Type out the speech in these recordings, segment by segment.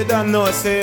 don't know, saying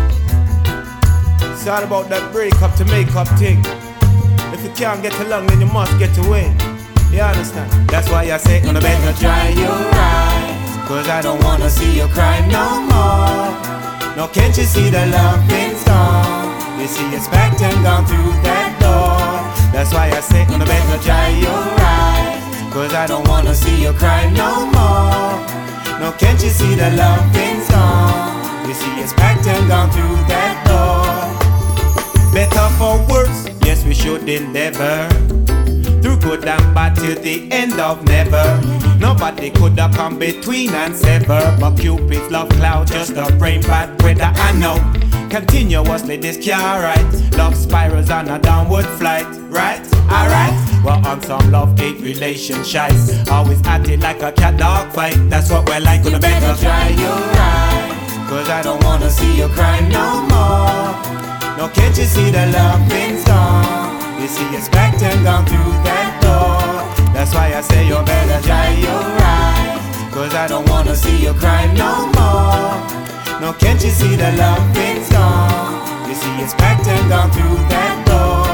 it's all about that break up to make up thing. If you can't get along, then you must get away. You understand? That's why I say, gonna better dry your eyes, cause I don't wanna see you cry no more. No, can't you see the loving's gone? You see it's packed and gone through that door. That's why I say, gonna better dry your eyes, cause I don't wanna see you cry no more. No, can't you see the loving's gone? You see it's packed and gone through that door. Better for worse, yes we should endeavor, through good and bad till the end of never. Nobody could have come between and sever, but Cupid's love cloud just a brain bad weather. I know continuously this can't right. Love spirals on a downward flight, right? Alright. Well, on some love-hate relationships, always acting like a cat dog fight. That's what we're like. Gonna better dry your eyes, cause I don't wanna see you cry no more. No, can't you see the loving's gone? You see it's packed and gone through that door. That's why I say you better dry your eyes, cause I don't wanna see you cry no more. No, can't you see the loving's gone? You see it's packed and gone through that door.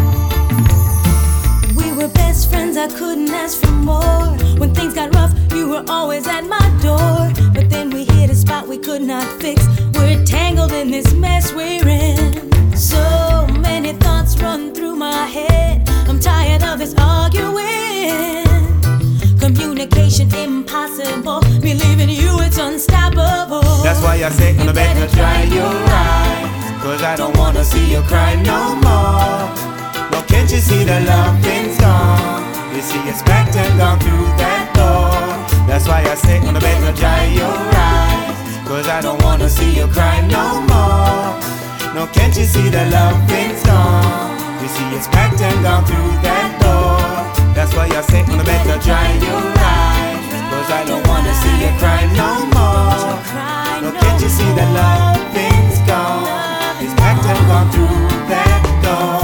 We were best friends, I couldn't ask for more. When things got rough, you were always at my door. But then we hit a spot we could not fix. We're tangled in this mess we're in. So many thoughts run through my head. I'm tired of this arguing. Communication impossible. Believing you, it's unstoppable. That's why I say, gonna better dry your eyes, cause I don't wanna see you cry no more. No, can't you see the loving's gone? You see it's packed and gone through that door. That's why I say, gonna better dry your eyes, cause I don't wanna see you cry no more. No, can't you see the loving's gone? You see it's packed and gone through that door. That's why I say, gonna better dry your eyes, cause I don't wanna see you cry no more. No, can't you see the loving's gone? It's packed and gone through that door.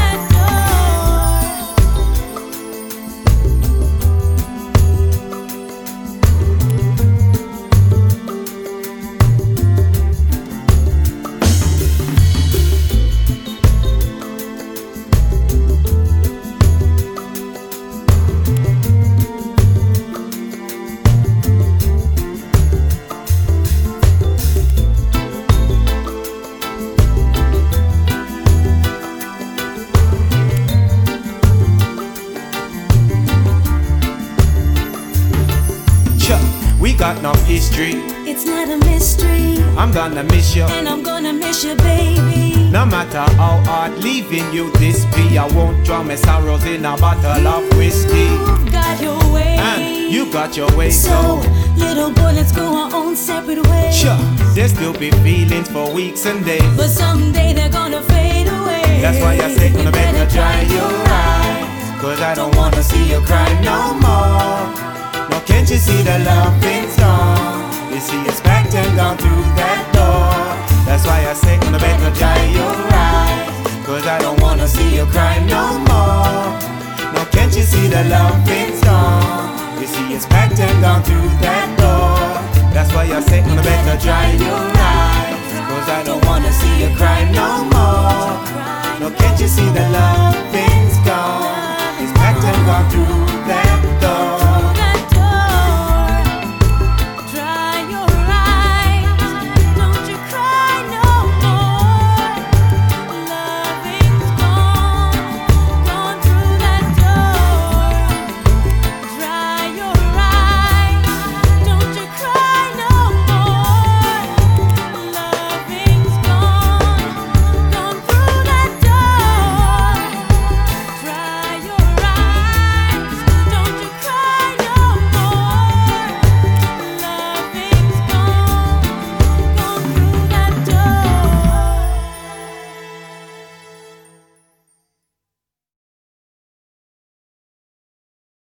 We got no history, it's not a mystery. I'm gonna miss you, and I'm gonna miss you, baby. no matter how hard leaving you this be. I won't drown my sorrows in a bottle of whiskey. You've got your way, And you got your way, so little boy, let's go our own separate ways. sure, there still be feelings for weeks and days, But someday they're gonna fade away. that's why I say, gonna better dry your eyes, cause I don't wanna see you cry no more. No, can't you see the loving's gone? You see it's packed and gone through that door. That's why I say, gonna better dry your eyes, cause I don't wanna see you cry no more. No, can't you see the loving's gone? You see it's packed and gone through that door. That's why I say, gonna better dry your eyes.